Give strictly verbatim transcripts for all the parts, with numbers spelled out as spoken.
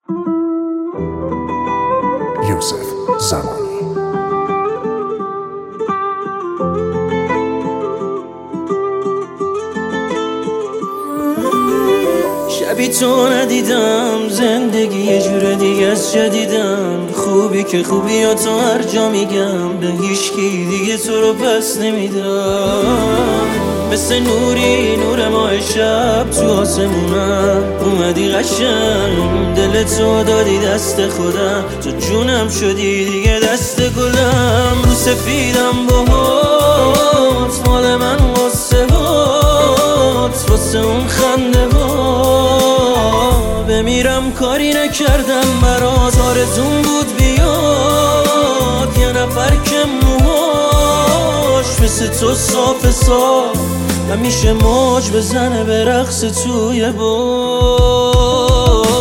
یوسف زمانی. شبی تو ندیدم، زندگی یه جور دیگه از جدیدم. خوبی که خوبی یا تو هر جا میگم، به هیچکی دیگه تو رو پس نمیدم. مثل نوری نور ماه شب تو آسمونم، اومدی قشنگ دل تو دادی دست خودم. تو جونم شدی دیگه دست گلم. رو سفیدم باهات، مال من واسه هات، واسه اون خنده ها بمیرم کاری نکردم برات. آرزون بود بیاد یه نفر که موهاش مثل تو صاف صاف همیشه موج بزنه به رقص توی باد.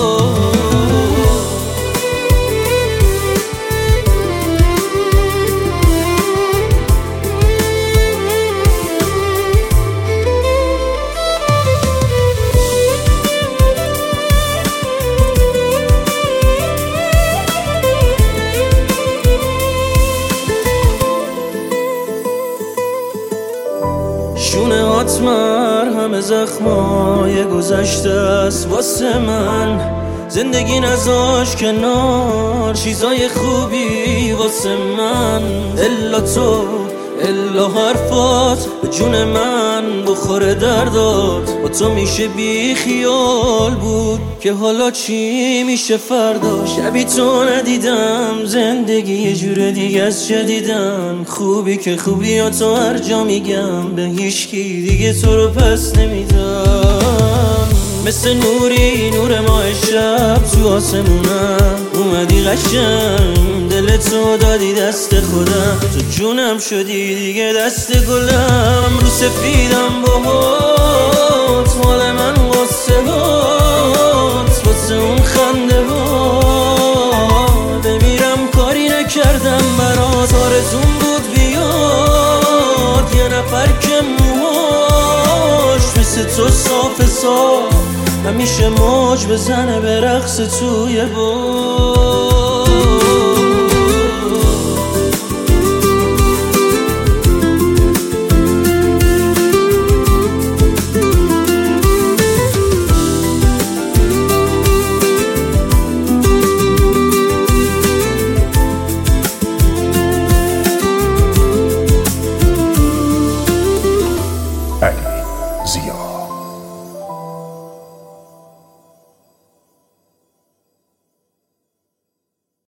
شونه هات مرهم زخمای گذشته است واسه من. زندگی نذاش کنار چیزای خوبی واسه من. الا تو الا حرفات به جون من بخوره دردات. با تو میشه بی خیال بود که حالا چی میشه فردا. شبی تو ندیدم، زندگی یه جور دیگه از جدیدم. خوبی که خوبی یا تو هر جا میگم، به هیچکی دیگه تو رو پس نمیدم. مثل نوری نور ماه شب تو آسمونم، اومدی قشنگ دل تو دادی دست خودم. تو جونم شدی دیگه دست گلم. رو سفیدم باهات، مال من واسه هات، واسه اون خنده ها بمیرم کاری نکردم برات. آرزون بود بیاد یه نفر که موهاش مثل تو صاف صاف همیشه موج بزنه به رقص توی باد.